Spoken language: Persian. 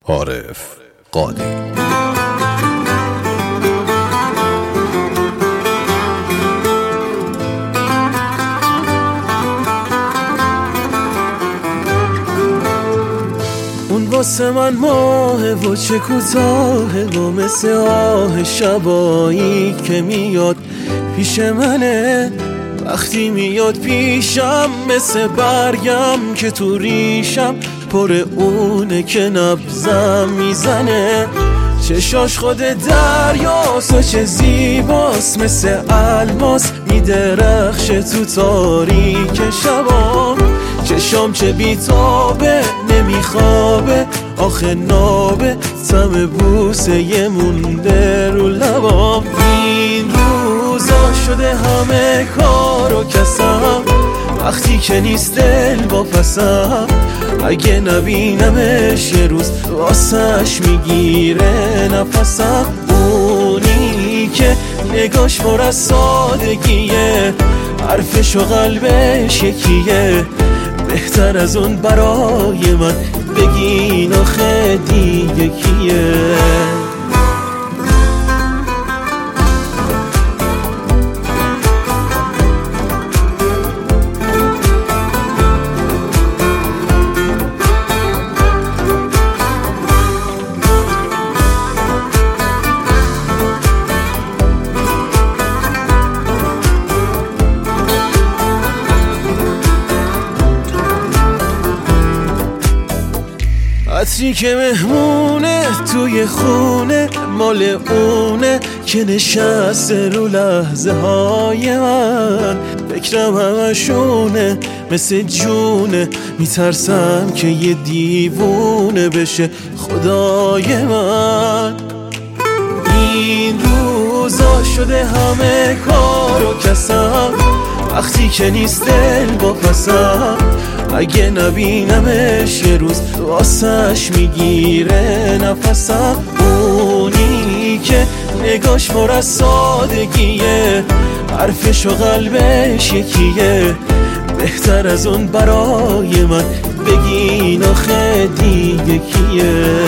عارف قادی. اون واسه من ماه و چه کوتاهه و مثل آه شبایی که میاد پیش منه. وقتی میاد پیشم مثل برگم که تو ریشم پر اونه که نبضم میزنه. چشاش خود دریاست و چه زیباست، مثل الماس میدرخشه تو تاریک شبام. چشام چه بیتابه نمیخوابه، آخه نابه طعم بوسه یه مونده رو لبام. این روزا شده همه کار و کسم، وقتی که نیست دل با پسم. اگه نبینمش یه روز واسش میگیره نفسم. اونی که نگاش پر از سادگیه، حرفش و قلبش یکیه. بهتر از اون برای من بگین آخه دیگه کیه. عطری که مهمونه توی خونه، مال اونه که نشسته رو لحظه های من. فکرم همشونه مثل جونه، میترسم که یه دیوونه بشه خدای من. این روزا شده همه کار و کسم، وقتی که نیست دل با پسم. اگه نبینمش یه روز واسش میگیره نفسم. اونی که نگاش پر از سادگیه، حرفش و قلبش یکیه. بهتر از اون برای من بگین آخه دیگه کیه.